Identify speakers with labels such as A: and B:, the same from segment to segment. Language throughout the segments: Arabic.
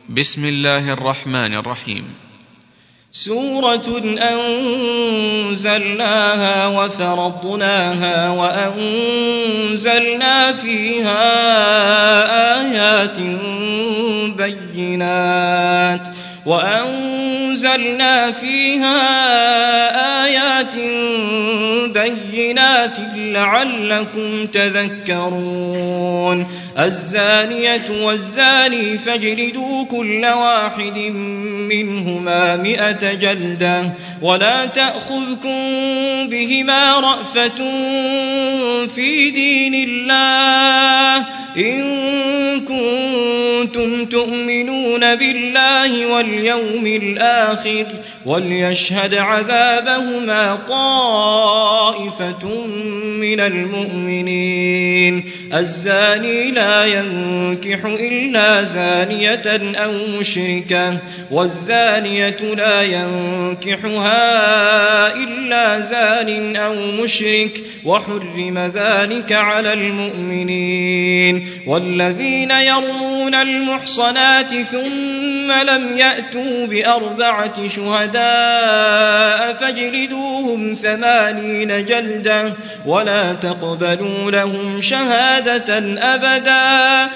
A: بسم الله الرحمن الرحيم.
B: سورة أنزلناها وفرضناها وأنزلنا فيها آيات بينات لعلكم تذكرون. الزانية والزاني فاجلدوا كل واحد منهما 100 جلدة ولا تأخذكم بهما رأفة في دين الله إن كنتم تؤمنون بالله واليوم الآخر وليشهد عذابهما طائفة من المؤمنين. الزاني لا ينكح إلا زانية أو مشركة والزانية لا ينكحها إلا زان أو مشرك وحرم ذلك على المؤمنين. والذين يرمون المحصنات ثم لم يأتوا ب4 شهداء فاجلدوهم 80 جلدة ولا تقبلوا لهم شهادة أبدا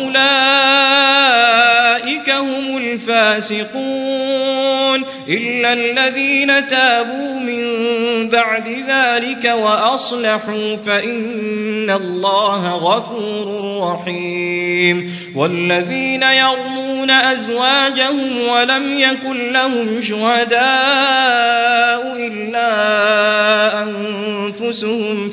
B: وأولئك هم الفاسقون إلا الذين تابوا من بعد ذلك وأصلحوا فإن الله غفور رحيم. والذين يرمون أزواجهم ولم يكن لهم شهداء إلا أنفسهم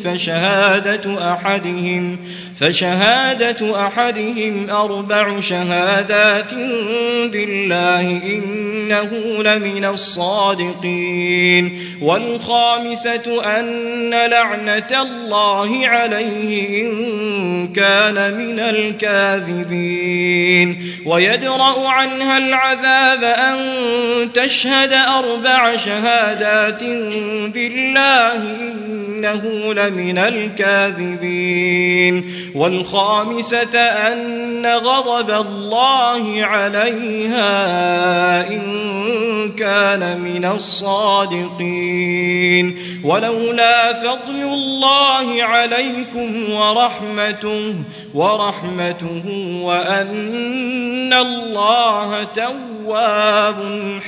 B: فشهادة أحدهم 4 شهادات بالله إنه لمن الصادقين. والخامسة أن لعنة الله عليه إن كان من الكاذبين. ويدرأ عنها العذاب أن تشهد 4 شهادات بالله إنه لمن الكاذبين. والخامسة أن غضب الله عليها إن كان من الصادقين. ولولا فضل الله عليكم ورحمته وأن الله تواب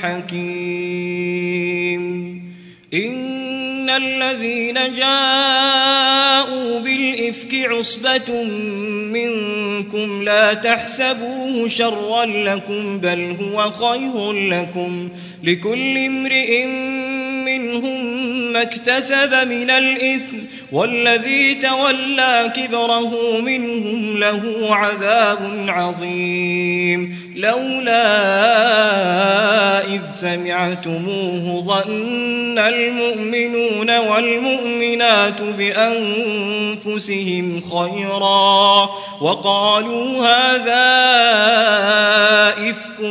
B: حكيم. إن الذين جاءوا بالإفك عصبة منكم لا تحسبوه شرا لكم بل هو خير لكم لكل امرئ منهم ما اكتسب من الإثم والذي تولى كبره منهم له عذاب عظيم. لولا إذ سمعتموه ظن المؤمنون والمؤمنات بأنفسهم خيرا وقالوا هذا إفك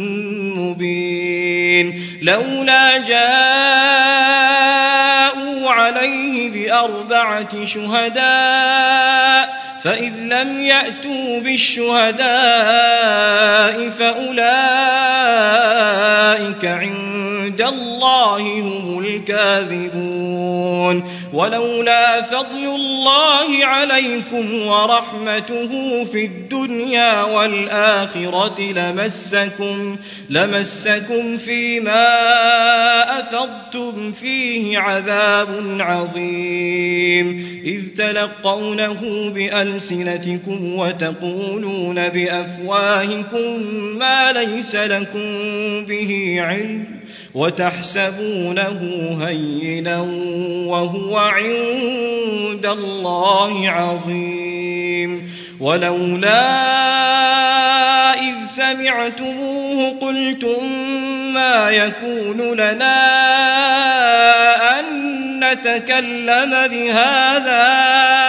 B: مبين. لولا جاءوا عليه ب4 شهداء فإذ لم يأتوا بالشهداء فأولئك عند الله هم الكاذبون. ولولا فضل الله عليكم ورحمته في الدنيا والآخرة لمسكم فيما أفضتم فيه عذاب عظيم إذ تلقونه بألسنتكم وتقولون بأفواهكم ما ليس لكم به علم وتحسبونه هينا وهو عند الله عظيم. ولولا إذ سمعتموه قلتم ما يكون لنا أن نتكلم بهذا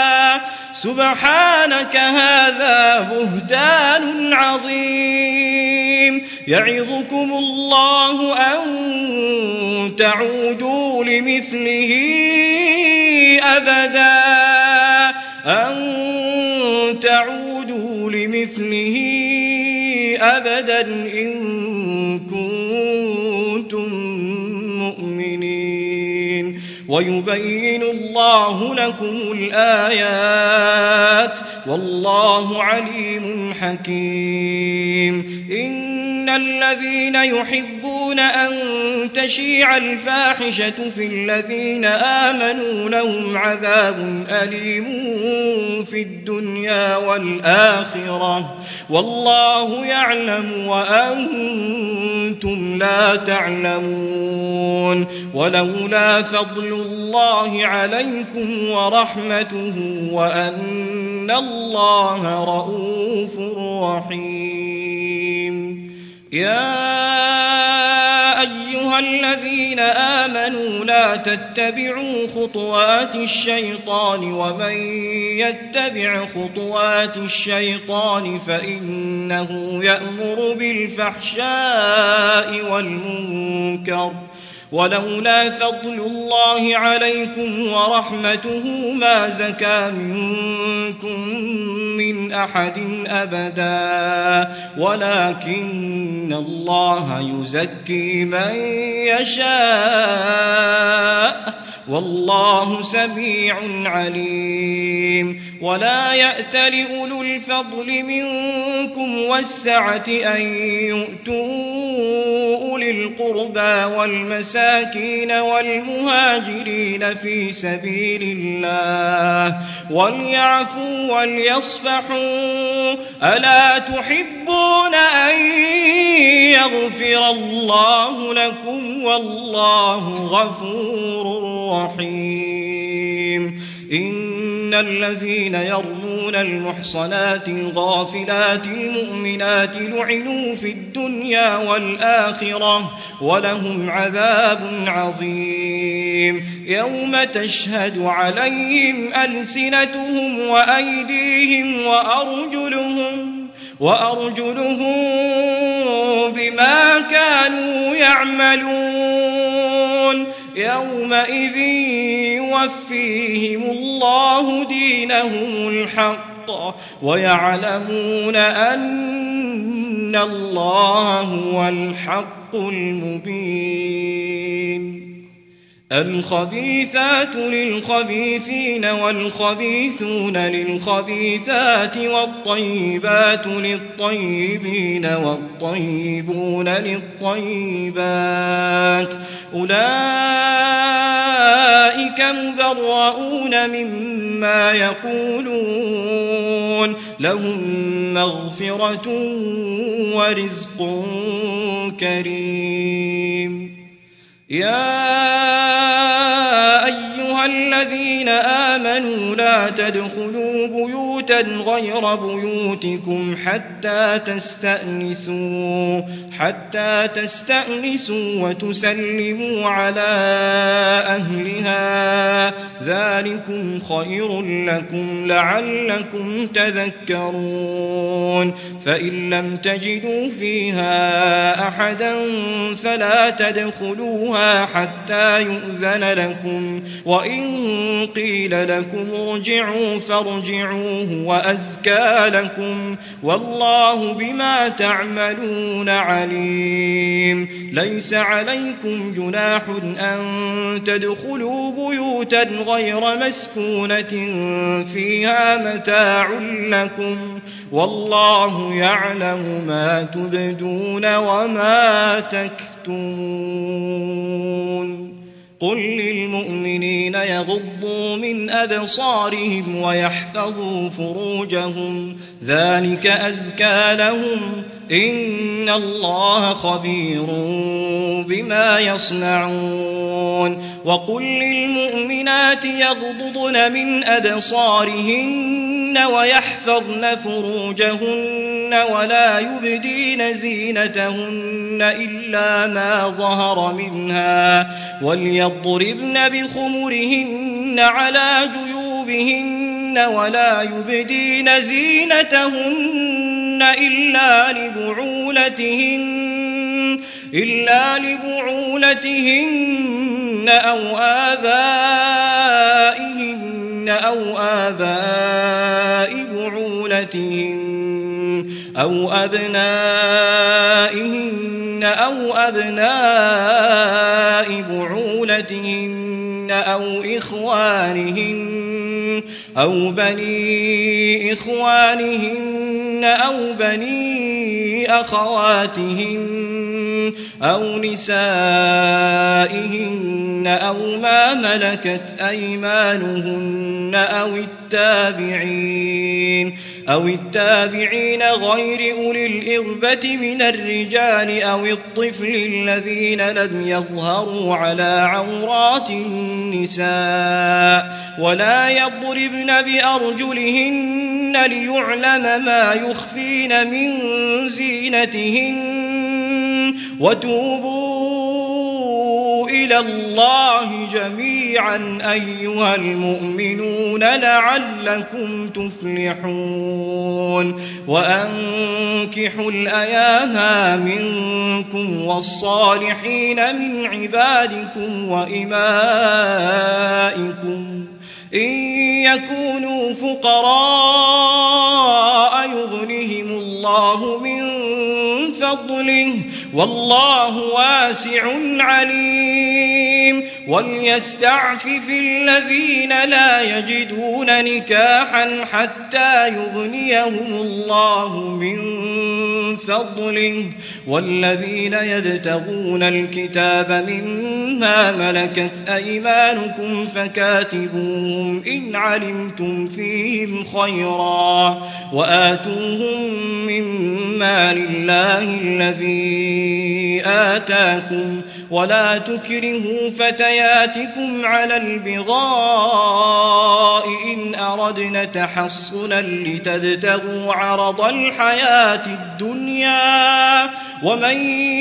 B: سبحانك هذا بهتان عظيم. يعظكم الله أن تعودوا لمثله أبدا إن كنتم مؤمنين ويبين الله لكم الآيات والله عليم حكيم إن الذين يحبون أن تشيع الفاحشة في الذين آمنوا لهم عذاب أليم في الدنيا والآخرة والله يعلم وأنتم لا تعلمون ولولا فضل الله عليكم ورحمته وأن الله رؤوف رحيم يا أيها الذين آمنوا لا تتبعوا خطوات الشيطان ومن يتبع خطوات الشيطان فإنه يأمر بالفحشاء والمنكر ولولا فضل الله عليكم ورحمته ما زكى منكم من أحد أبدا ولكن الله يزكي من يشاء والله سميع عليم ولا يأتل أولو الفضل منكم والسعة أن يؤتوا أولي القربى والمساكين والمهاجرين في سبيل الله وليعفوا وليصفحوا ألا تحبون أن يغفر الله لكم والله غفور رحيم إن الذين يرمون المحصنات الغافلات المؤمنات لعنوا في الدنيا والآخرة ولهم عذاب عظيم يوم تشهد عليهم ألسنتهم وأيديهم وأرجلهم بما كانوا يعملون يومئذ يوفيهم الله دينهم الحق ويعلمون أن الله هو الحق المبين الخبيثات للخبيثين والخبيثون للخبيثات والطيبات للطيبين والطيبون للطيبات أولئك مبرؤون مما يقولون لهم مغفرة ورزق كريم يا أيها الذين آمنوا لا تدخلوا بيوتا غير بيوتكم حتى تستأنسوا وتسلموا على أهلها ذلكم خير لكم لعلكم تذكرون فإن لم تجدوا فيها أحدا فلا تدخلوها حتى يؤذن لكم وإن قيل لكم ارجعوا فارجعوا هو أزكى لكم والله بما تعملون عليم ليس عليكم جناح أن تدخلوا بيوتا غير مسكونة فيها متاع لكم والله يعلم ما تبدون وما تكتمون قل للمؤمنين يغضوا من أبصارهم ويحفظوا فروجهم ذلك أزكى لهم إن الله خبير بما يصنعون وقل للمؤمنات يغضضن من أبصارهن ويحفظن فروجهن ولا يبدين زينتهن إلا ما ظهر منها وليضربن بخمرهن على جيوبهن ولا يبدين زينتهن إلا لبعولتهن أو آباء بعولتهن أو أبنائهن أو أبناء بعولتهن أو إخوانهن أو بني إخوانهن أو بني أخواتهن أو نسائهن أو ما ملكت أيمانهن أو التابعين غير أولي الإربة من الرجال أو الطفل الذين لم يظهروا على عورات النساء ولا يضربن بأرجلهن ليعلم ما يخفين من زينتهن وتوبوا إلى الله جميعا أيها المؤمنون لعلكم تفلحون وأنكحوا الأيام منكم والصالحين من عبادكم وإمائكم إن يكونوا فقراء يغنهم الله من فضله والله واسع عليم وليستعفف الذين لا يجدون نكاحا حتى يغنيهم الله من فضله والذين يبتغون الكتاب مما ملكت أيمانكم فكاتبوهم إن علمتم فيهم خيرا وآتوهم مما لله الذي آتاكم ولا تكرهوا فتياتكم على البغاء إن أردن تحصنا لتبتغوا عرض الحياة الدنيا ومن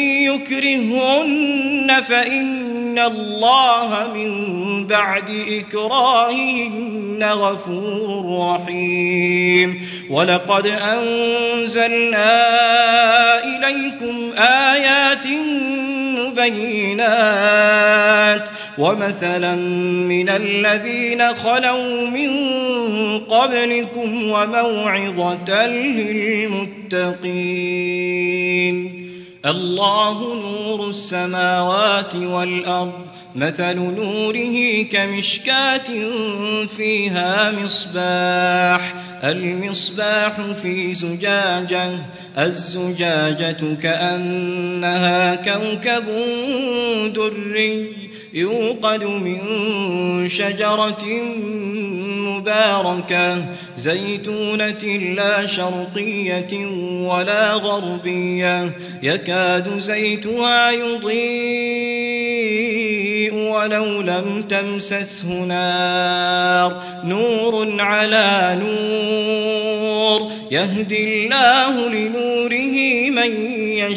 B: يكرهن فإن الله من بعد إكراههن غفور رحيم ولقد أنزلنا إليكم آيات مبينات ومثلا من الذين خلوا من قبلكم وموعظة للمتقين الله نور السماوات والأرض مثل نوره كمشكاة فيها مصباح المصباح في زجاجة الزجاجة كأنها كوكب دري يوقد من شجرة مباركة زيتونة لا شرقية ولا غربية يكاد زيتها يضيء ولو لم تمسسه نار نور على نور يهدي الله لنوره من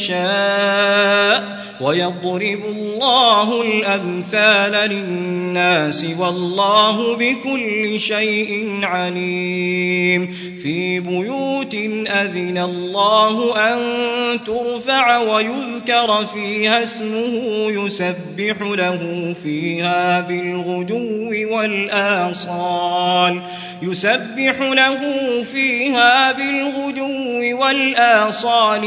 B: يشاء ويضرب الله الأمثال للناس والله بكل شيء عليم في بيوت أذن الله أن ترفع ويذكر فيها اسمه يسبح له فيها بالغدو والآصال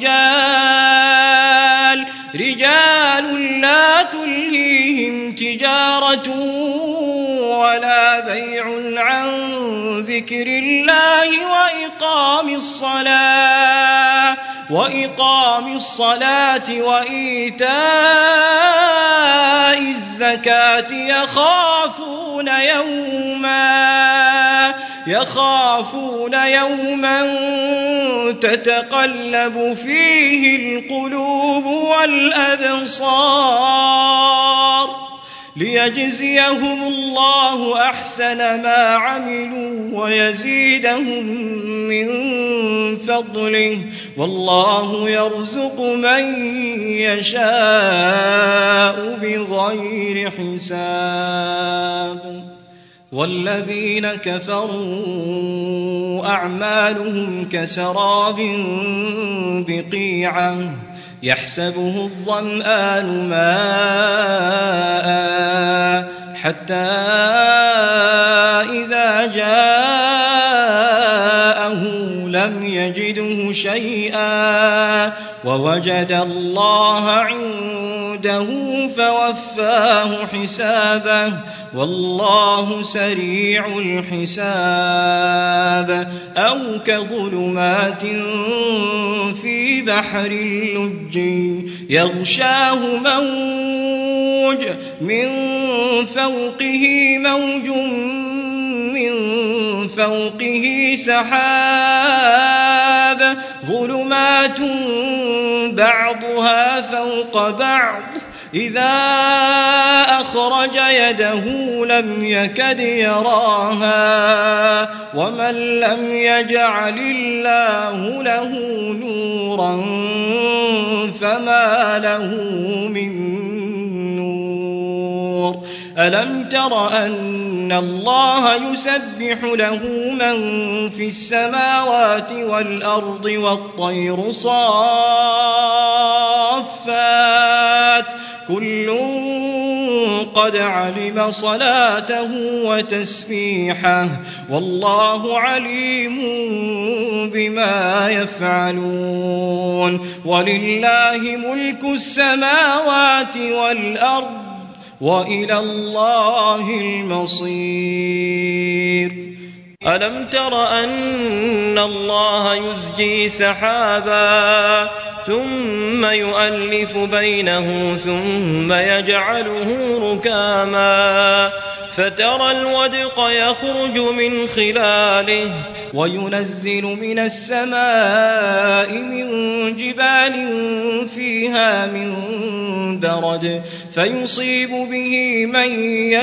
B: رجال لا تلهيهم تجارة ولا بيع عن ذكر الله وإقام الصلاة وإيتاء الزكاة يخافون يوما تتقلب فيه القلوب والأبصار ليجزيهم الله أحسن ما عملوا ويزيدهم من فضله والله يرزق من يشاء بغير حساب والذين كفروا أعمالهم كسراب بقيعة يحسبه الظمآن ماء حتى إذا جاءه لم يجده شيئا ووجد الله عنده فوفاه حسابه والله سريع الحساب أو كظلمات في بحر اللج يغشاه موج من فوقه موج من فوقه سحاب ظلمات بعضها فوق بعض إذا أخرج يده لم يكد يراها ومن لم يجعل الله له نورا فما له من نور ألم تر أن الله يسبح له من في السماوات والأرض والطير صافات كل قد علم صلاته وتسبيحه والله عليم بما يفعلون ولله ملك السماوات والأرض وإلى الله المصير ألم تر أن الله يزجي سحابا ثم يؤلف بينه ثم يجعله ركاما فترى الودق يخرج من خلاله وينزل من السماء من جبال فيها من برد فيصيب به من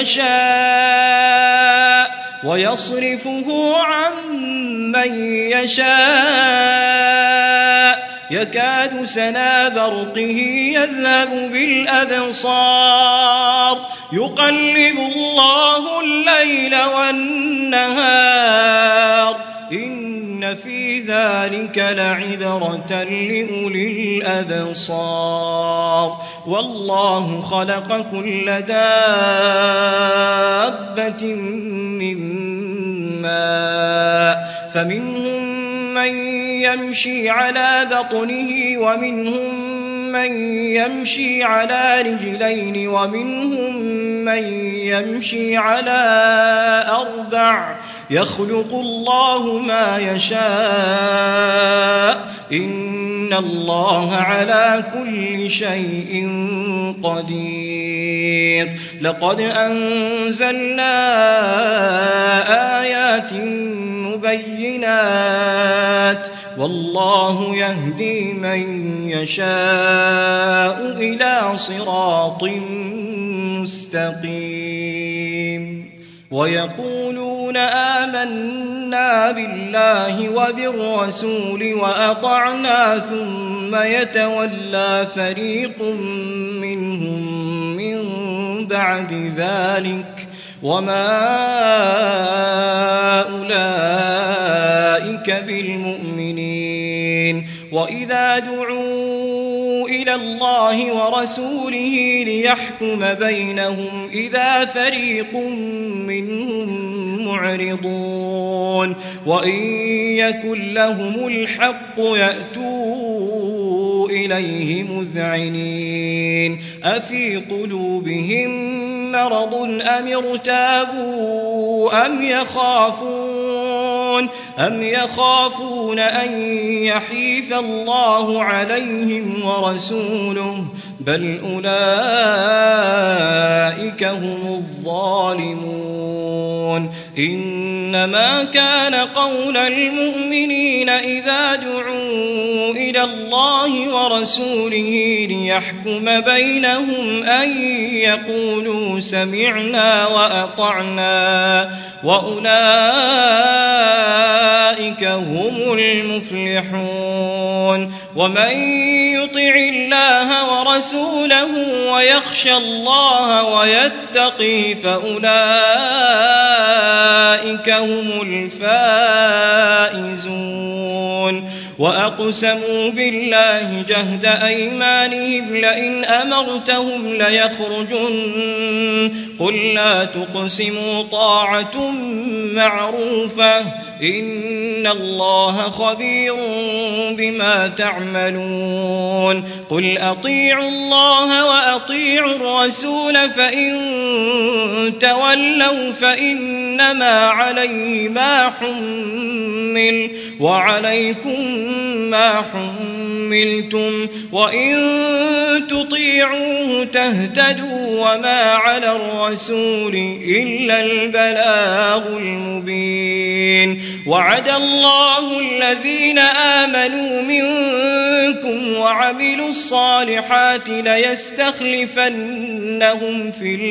B: يشاء ويصرفه عن من يشاء يكاد سنا برقه يذهب بالأبصار يقلب الله الليل والنهار إن في ذلك لعبرة لأولي الأبصار والله خلق كل دابة من ماء فمنهم من يمشي على بطنه ومنهم من يمشي على رجلين ومنهم من يمشي على أربع يخلق الله ما يشاء إن الله على كل شيء قدير لقد أنزلنا آيات مبينات والله يهدي من يشاء إلى صراط مستقيم ويقولون آمنا بالله وبالرسول وأطعنا ثم يتولى فريق منهم من بعد ذلك وما أولئك بالمؤمنين وإذا دعوا إلى الله ورسوله ليحكم بينهم إذا فريق منهم معرضون وإن يكن لهم الحق يأتوا إليه مذعنين أفي قلوبهم مرض أم ارتابوا أم يخافون أن يحيف الله عليهم ورسوله بل أولئك هم الظالمون إنما كان قول المؤمنين إذا دعوا إلى الله ورسوله ليحكم بينهم أن يقولوا سمعنا وأطعنا وأولئك هم المفلحون ومن يطع الله ورسوله ويخشى الله ويتقي فأولئك هم الفائزون وأقسموا بالله جهد أيمانهم لئن أمرتهم ليخرجن قل لا تقسموا طاعة معروفة إن الله خبير بما تعملون قل أطيعوا الله وأطيعوا الرسول فإن تولوا فإنما عليه ما حمل وعليكم ما حملتم وإن تطيعوه تهتدوا وما على الرسول إلا البلاغ المبين وعد الله الذين آمنوا منكم وعملوا الصالحات ليستخلفنهم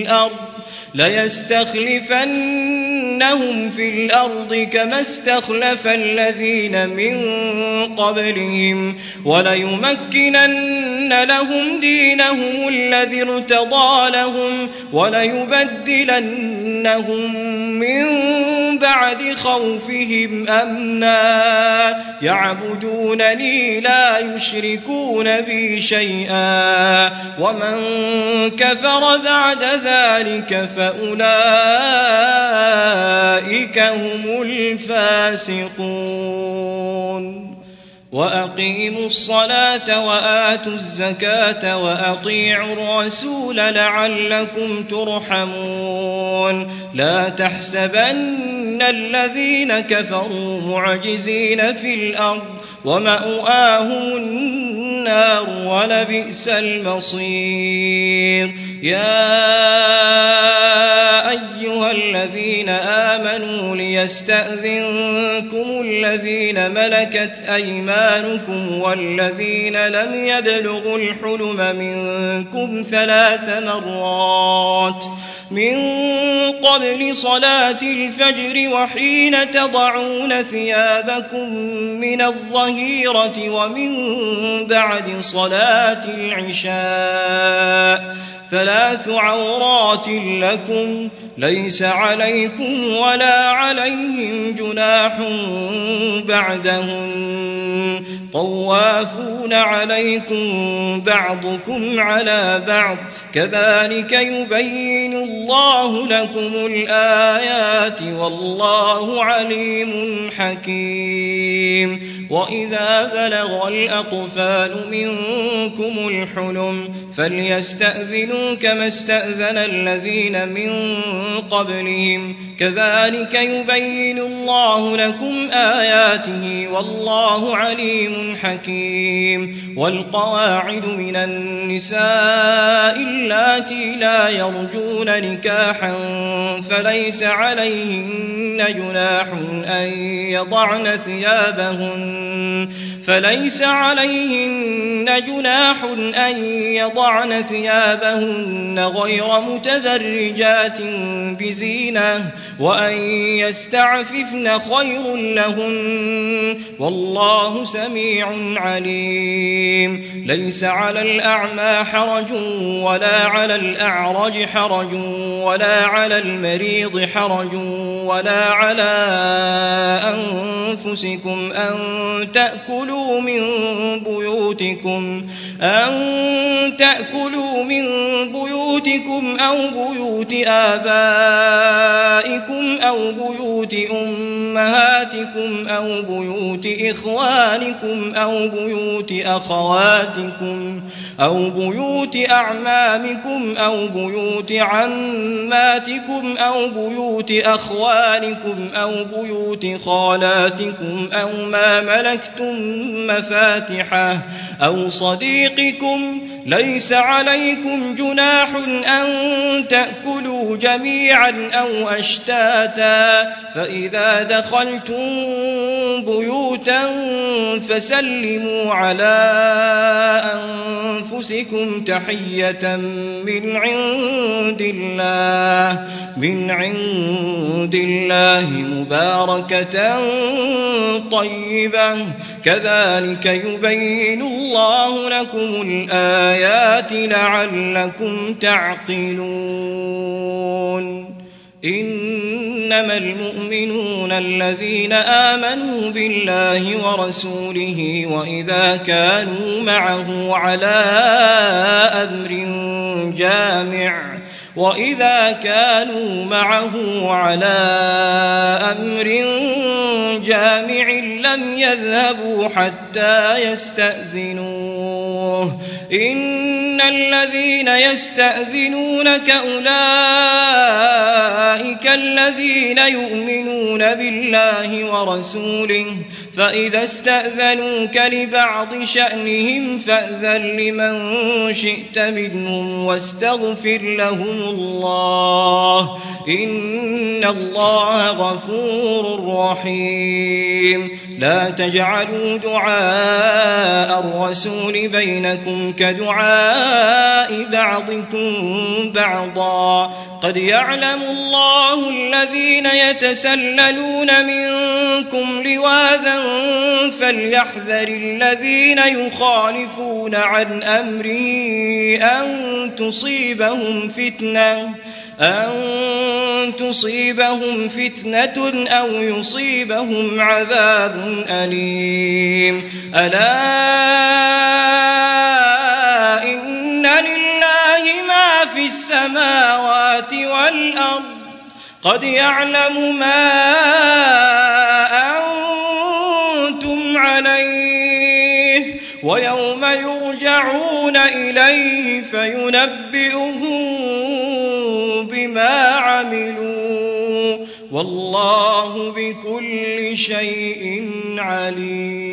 B: في الأرض كما استخلف الذين من قبلهم وليمكنن لهم دينهم الذي ارتضى لهم وليبدلنهم من بعد خوفهم أمنا يعبدونني لا يشركون بي شيئا ومن كفر بعد ذلك فأولئك هم الفاسقون وأقيموا الصلاة وآتوا الزكاة وأطيعوا الرسول لعلكم ترحمون لا تحسبن الذين كفروا معجزين في الأرض ومأواهم النار ولبئس المصير يا أيها الذين آمنوا ليستأذنكم الذين ملكت أيمانكم والذين لم يبلغوا الحلم منكم 3 مرات من قبل صلاة الفجر وحين تضعون ثيابكم من الظهيرة ومن بعد صلاة العشاء 3 عورات لكم ليس عليكم ولا عليهم جناح بعدهن طوافون عليكم بعضكم على بعض كذلك يبين الله لكم الآيات والله عليم حكيم وإذا بلغ الأطفال منكم الحلم فليستأذنوا كما استأذن الذين من قبلهم كذلك يبين الله لكم آياته والله عليم حكيم والقواعد من النساء اللاتي لا يرجون نكاحا فليس عليهن جناح أن يضعن ثيابهن غير متبرجات بزينة وأن يستعففن خير لهن والله سميع عليم ليس على الأعمى حرج ولا على الأعرج حرج ولا على المريض حرج ولا على أنفسكم أن تأكلوا من بيوتكم أو بيوت آبائكم أو بيوت أمهاتكم أو بيوت إخوانكم أو بيوت أخواتكم أو بيوت أعمامكم أو بيوت عماتكم أو بيوت أخوالكم أو بيوت خالاتكم أو ما ملكتم مفاتحه أو صديقكم ليس عليكم جناح أن تأكلوا جميعا أو أشتاتا فإذا دخلتم بيوتا فسلموا على أنفسكم تحية من عند الله مباركة طيبة كذلك يبين الله لكم الآيات لعلكم تعقلون إنما المؤمنون الذين آمنوا بالله ورسوله وإذا كانوا معه على أمر جامع لم يذهبوا حتى يستأذنوه إن الذين يستأذنونك أولئك الذين يؤمنون بالله ورسوله فإذا استأذنوك لبعض شأنهم فأذن لمن شئت منهم واستغفر لهم الله إن الله غفور رحيم لا تجعلوا دعاء الرسول بينكم كدعاء بعضكم بعضا قد يعلم الله الذين يتسللون منكم لواذا فليحذر الذين يخالفون عن أمره أن تصيبهم فتنة أو يصيبهم عذاب أليم ألا إن لله ما في السماوات والأرض قد يعلم ما أنتم عليه ويوم يرجعون إليه فينبئهم بما عملوا والله بكل شيء عليم.